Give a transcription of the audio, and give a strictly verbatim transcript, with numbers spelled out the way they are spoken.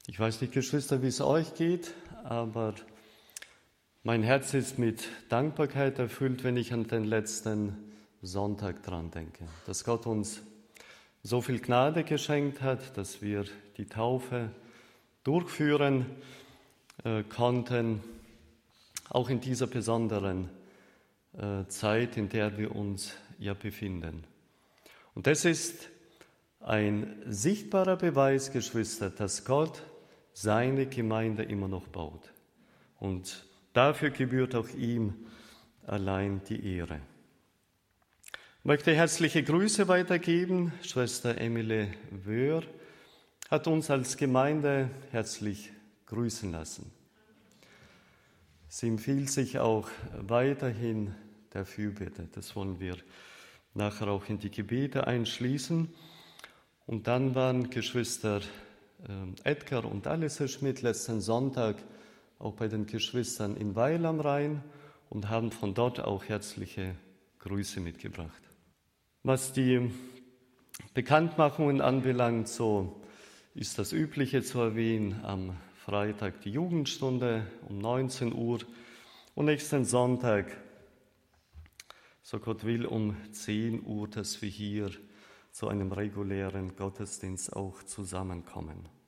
Ich weiß nicht, Geschwister, wie es euch geht, aber mein Herz ist mit Dankbarkeit erfüllt, wenn ich an den letzten Sonntag dran denke, dass Gott uns so viel Gnade geschenkt hat, dass wir die Taufe durchführen äh, konnten, auch in dieser besonderen äh, Zeit, in der wir uns ja befinden. Und das ist ein sichtbarer Beweis, Geschwister, dass Gott seine Gemeinde immer noch baut. Und dafür gebührt auch ihm allein die Ehre. Ich möchte herzliche Grüße weitergeben. Schwester Emile Wöhr hat uns als Gemeinde herzlich grüßen lassen. Sie empfiehlt sich auch weiterhin der Fürbitte. Das wollen wir nachher auch in die Gebete einschließen. Und dann waren Geschwister Edgar und Alice Schmidt letzten Sonntag auch bei den Geschwistern in Weil am Rhein und haben von dort auch herzliche Grüße mitgebracht. Was die Bekanntmachungen anbelangt, so ist das Übliche zu erwähnen: am Freitag die Jugendstunde um neunzehn Uhr und nächsten Sonntag, so Gott will, um zehn Uhr, dass wir hier zu einem regulären Gottesdienst auch zusammenkommen.